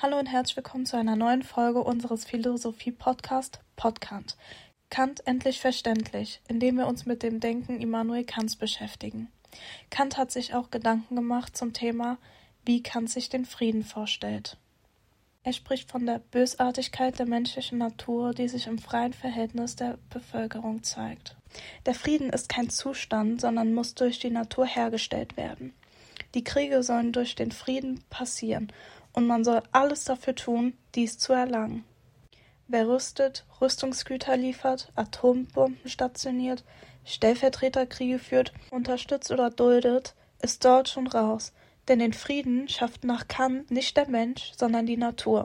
Hallo und herzlich willkommen zu einer neuen Folge unseres Philosophie-Podcasts Podkant. Kant endlich verständlich, indem wir uns mit dem Denken Immanuel Kants beschäftigen. Kant hat sich auch Gedanken gemacht zum Thema, wie Kant sich den Frieden vorstellt. Er spricht von der Bösartigkeit der menschlichen Natur, die sich im freien Verhältnis der Bevölkerung zeigt. Der Frieden ist kein Zustand, sondern muss durch die Natur hergestellt werden. Die Kriege sollen durch den Frieden passieren, und man soll alles dafür tun, dies zu erlangen. Wer rüstet, Rüstungsgüter liefert, Atombomben stationiert, Stellvertreterkriege führt, unterstützt oder duldet, ist dort schon raus, denn den Frieden schafft nach Kant nicht der Mensch, sondern die Natur.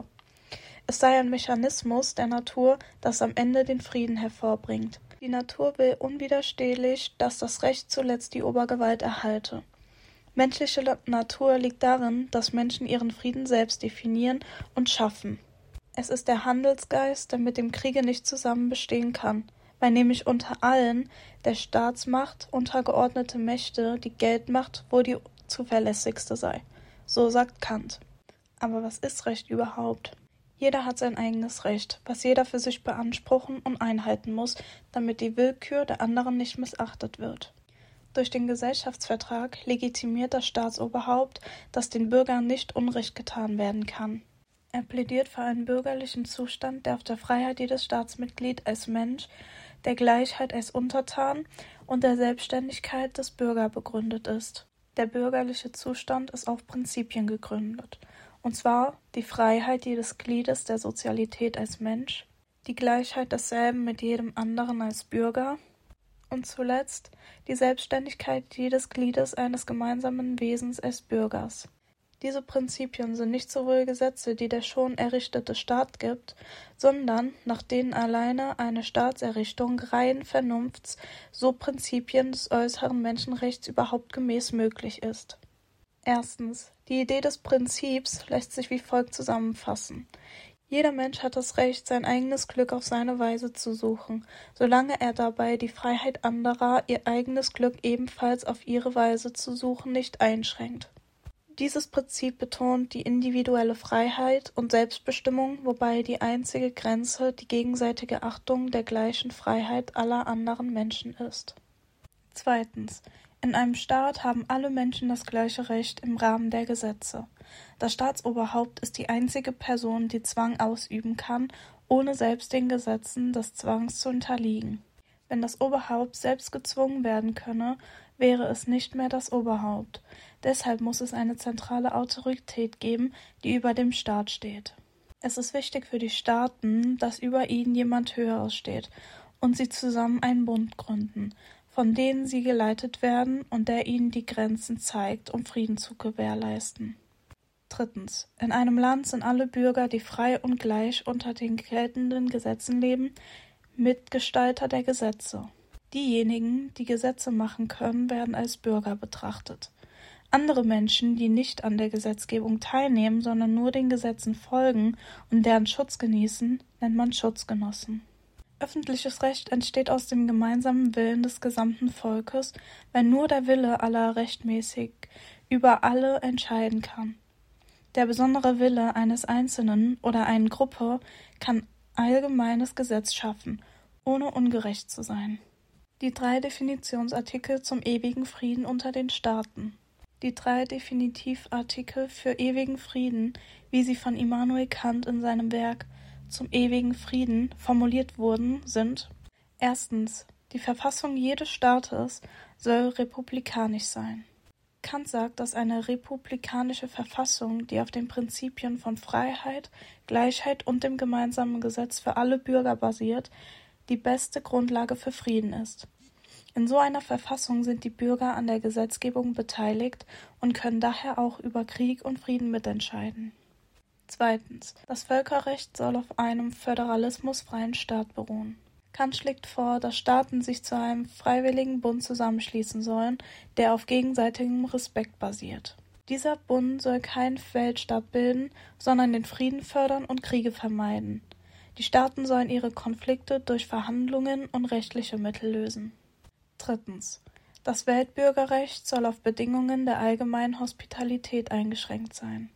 Es sei ein Mechanismus der Natur, das am Ende den Frieden hervorbringt. Die Natur will unwiderstehlich, dass das Recht zuletzt die Obergewalt erhalte. Menschliche Natur liegt darin, dass Menschen ihren Frieden selbst definieren und schaffen. Es ist der Handelsgeist, der mit dem Kriege nicht zusammen bestehen kann, weil nämlich unter allen der Staatsmacht untergeordnete Mächte die Geldmacht wohl die zuverlässigste sei. So sagt Kant. Aber was ist Recht überhaupt? Jeder hat sein eigenes Recht, was jeder für sich beanspruchen und einhalten muss, damit die Willkür der anderen nicht missachtet wird. Durch den Gesellschaftsvertrag legitimiert das Staatsoberhaupt, dass den Bürgern nicht Unrecht getan werden kann. Er plädiert für einen bürgerlichen Zustand, der auf der Freiheit jedes Staatsmitglied als Mensch, der Gleichheit als Untertan und der Selbstständigkeit des Bürgers begründet ist. Der bürgerliche Zustand ist auf Prinzipien gegründet, und zwar die Freiheit jedes Gliedes der Sozialität als Mensch, die Gleichheit desselben mit jedem anderen als Bürger, und zuletzt die Selbstständigkeit jedes Gliedes eines gemeinsamen Wesens als Bürgers. Diese Prinzipien sind nicht sowohl Gesetze, die der schon errichtete Staat gibt, sondern, nach denen alleine eine Staatserrichtung reinen Vernunfts, so Prinzipien des äußeren Menschenrechts überhaupt gemäß möglich ist. Erstens. Die Idee des Prinzips lässt sich wie folgt zusammenfassen. Jeder Mensch hat das Recht, sein eigenes Glück auf seine Weise zu suchen, solange er dabei die Freiheit anderer, ihr eigenes Glück ebenfalls auf ihre Weise zu suchen, nicht einschränkt. Dieses Prinzip betont die individuelle Freiheit und Selbstbestimmung, wobei die einzige Grenze die gegenseitige Achtung der gleichen Freiheit aller anderen Menschen ist. Zweitens. In einem Staat haben alle Menschen das gleiche Recht im Rahmen der Gesetze. Das Staatsoberhaupt ist die einzige Person, die Zwang ausüben kann, ohne selbst den Gesetzen des Zwangs zu unterliegen. Wenn das Oberhaupt selbst gezwungen werden könne, wäre es nicht mehr das Oberhaupt. Deshalb muss es eine zentrale Autorität geben, die über dem Staat steht. Es ist wichtig für die Staaten, dass über ihnen jemand Höheres steht und sie zusammen einen Bund gründen, von denen sie geleitet werden und der ihnen die Grenzen zeigt, um Frieden zu gewährleisten. Drittens. In einem Land sind alle Bürger, die frei und gleich unter den geltenden Gesetzen leben, Mitgestalter der Gesetze. Diejenigen, die Gesetze machen können, werden als Bürger betrachtet. Andere Menschen, die nicht an der Gesetzgebung teilnehmen, sondern nur den Gesetzen folgen und deren Schutz genießen, nennt man Schutzgenossen. Öffentliches Recht entsteht aus dem gemeinsamen Willen des gesamten Volkes, weil nur der Wille aller rechtmäßig über alle entscheiden kann. Der besondere Wille eines Einzelnen oder einer Gruppe kann allgemeines Gesetz schaffen, ohne ungerecht zu sein. Die 3 Definitionsartikel zum ewigen Frieden unter den Staaten. Die 3 Definitivartikel für ewigen Frieden, wie sie von Immanuel Kant in seinem Werk zum ewigen Frieden formuliert wurden, sind: Erstens. Die Verfassung jedes Staates soll republikanisch sein. Kant sagt, dass eine republikanische Verfassung, die auf den Prinzipien von Freiheit, Gleichheit und dem gemeinsamen Gesetz für alle Bürger basiert, die beste Grundlage für Frieden ist. In so einer Verfassung sind die Bürger an der Gesetzgebung beteiligt und können daher auch über Krieg und Frieden mitentscheiden. Zweitens. Das Völkerrecht soll auf einem föderalismusfreien Staat beruhen. Kant schlägt vor, dass Staaten sich zu einem freiwilligen Bund zusammenschließen sollen, der auf gegenseitigem Respekt basiert. Dieser Bund soll keinen Weltstaat bilden, sondern den Frieden fördern und Kriege vermeiden. Die Staaten sollen ihre Konflikte durch Verhandlungen und rechtliche Mittel lösen. Drittens. Das Weltbürgerrecht soll auf Bedingungen der allgemeinen Hospitalität eingeschränkt sein.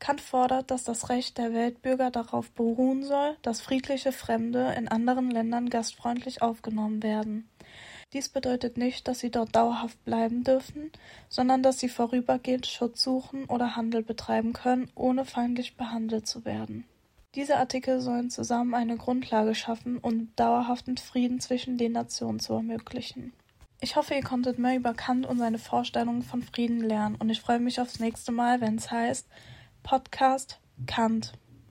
Kant fordert, dass das Recht der Weltbürger darauf beruhen soll, dass friedliche Fremde in anderen Ländern gastfreundlich aufgenommen werden. Dies bedeutet nicht, dass sie dort dauerhaft bleiben dürfen, sondern dass sie vorübergehend Schutz suchen oder Handel betreiben können, ohne feindlich behandelt zu werden. Diese Artikel sollen zusammen eine Grundlage schaffen, um dauerhaften Frieden zwischen den Nationen zu ermöglichen. Ich hoffe, ihr konntet mehr über Kant und seine Vorstellungen von Frieden lernen und ich freue mich aufs nächste Mal, wenn es heißt Podcast Kant.